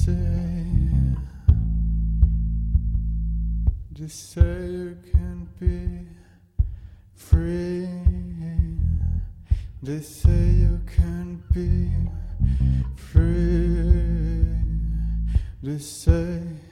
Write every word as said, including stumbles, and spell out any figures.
say, they say you can't be free. They say you can't be free. They say